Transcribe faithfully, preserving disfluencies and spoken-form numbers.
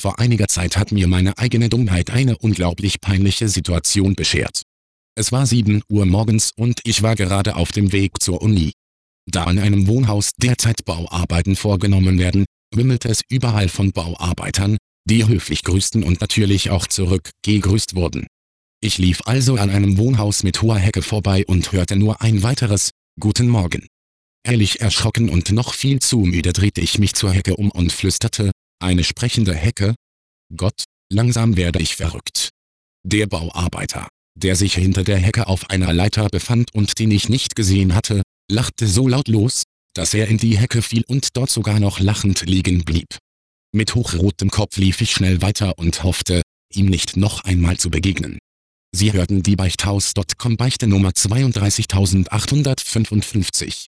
Vor einiger Zeit hat mir meine eigene Dummheit eine unglaublich peinliche Situation beschert. Es war sieben Uhr morgens und ich war gerade auf dem Weg zur Uni. Da an einem Wohnhaus derzeit Bauarbeiten vorgenommen werden, wimmelte es überall von Bauarbeitern, die höflich grüßten und natürlich auch zurückgegrüßt wurden. Ich lief also an einem Wohnhaus mit hoher Hecke vorbei und hörte nur ein weiteres »Guten Morgen«. Ehrlich erschrocken und noch viel zu müde drehte ich mich zur Hecke um und flüsterte: »Eine sprechende Hecke? Gott, langsam werde ich verrückt.« Der Bauarbeiter, der sich hinter der Hecke auf einer Leiter befand und den ich nicht gesehen hatte, lachte so laut los, dass er in die Hecke fiel und dort sogar noch lachend liegen blieb. Mit hochrotem Kopf lief ich schnell weiter und hoffte, ihm nicht noch einmal zu begegnen. Sie hörten die Beichthaus Punkt com Beichte Nummer zweiunddreißigtausendachthundertfünfundfünfzig.